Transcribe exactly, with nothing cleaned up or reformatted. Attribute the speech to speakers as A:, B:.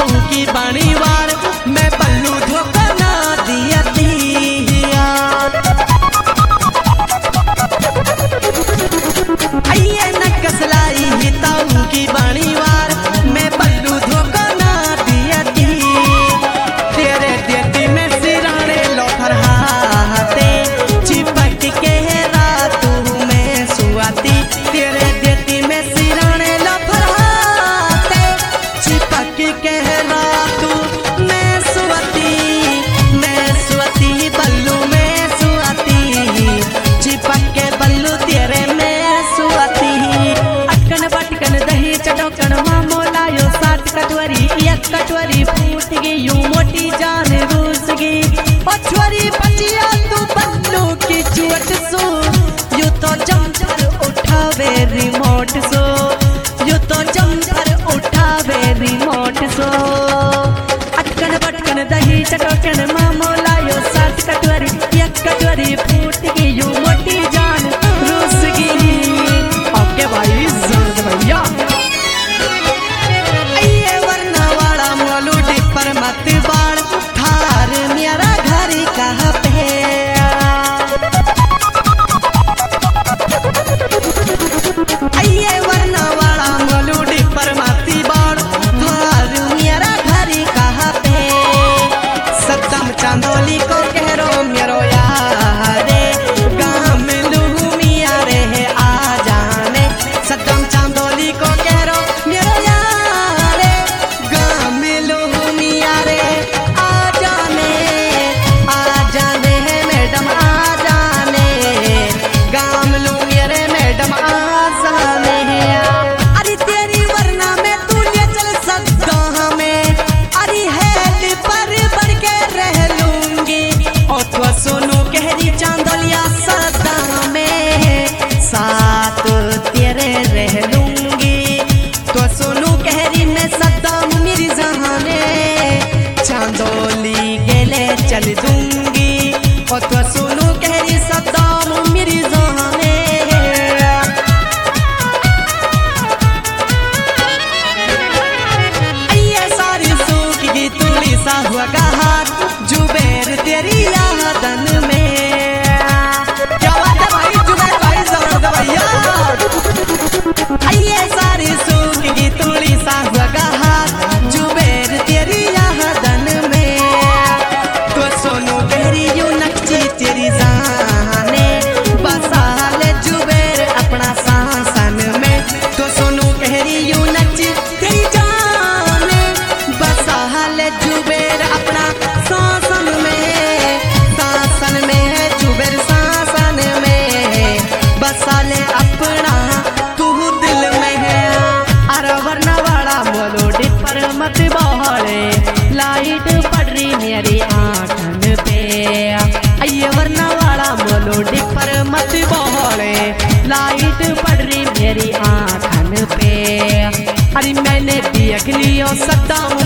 A: ताऊ की बाणी वार मैं बल्लू धोखा ना दिया दिया आइए न कसलाई ही ताऊ की बाणी वार मैं बल्लू धोखा ना दिया दी तेरे देती में सिराने लो फरहाते चिपक के रातों में सुआती तेरे देती में सिराने लो फरहाते चिपक के रातों में सुआती मैं सुआती बल्लू में सुआती चिपक के बल्लू तेरे में सुआती अटकन बटकन दही चटकन मामो लायो सात कटोरी एक कटोरी फूट गई यूं मोटी जान रूस गई और छोरी बचिया तू बल्लू की चुट सो यू तो जंपर उठावे रिमोट सो यू तो जंपर उठावे रिमोट सो अटकन बटकन दही चटकन मामो लायो सात कटोरी एक कटोरी फूट गई यूं मोटी जान रूस गई ओके भाई जरूर भैया आइए वरना वाला मोलू डिपर मत बाड़ थार मेरा घर कहाँ पे आइए वरना वाला मोलू डिपर मत बाड़ थार मेरा घर कहाँ पे सद्दाम चांदोली को कह रो मेरो यारे गाँव में लूहू मिया रे आ जाने सद्दाम चांदोली को कह रो मेरो यारे गाँव में लूहू मिया रे आ जाने आ जाने मैडम आ जाने गाँव में लू मेरे मैडम आ जाने अरे तेरी वरना में तू ले चल सकता में अरे है पर बढ़ के रह लूंगी और तो सोनू कहरी चांदलिया सदा में साथ तेरे रह लूंगी तो सोनू कहरी में सदा मेरी जहाने चांदोली गेले चल दूंगी और तो सोनू कहरी सदा मेरी जहाने आइए सारी सूख की तुली सा हुआ का हाथ जुबेर तेरी यादन में क्या बात है भाई जुबेर भाई जबरदस्त भैया आइए सारी सूख की तुली सा हुआ का हाथ जुबेर तेरी यादन में तो सोनू तेरी यू नक्ची तेरी जाने बसाल जुबेर अपना सांसन में तो सोनू कहरी यू नक्ची तेरी जाने बसाल जुबेर अपना सांसन में सांसन में जुबेर सांसन में बसाले अपना तू दिल में है अरे वरना वाला बोलो डिपर मत बहले लाइट पड़ रही मेरी आंखन पे आइए वरना वाला बोलो डिपर मत बहले लाइट पड़ रही मेरी आंखन पे अरे मैंने देख लियो सदा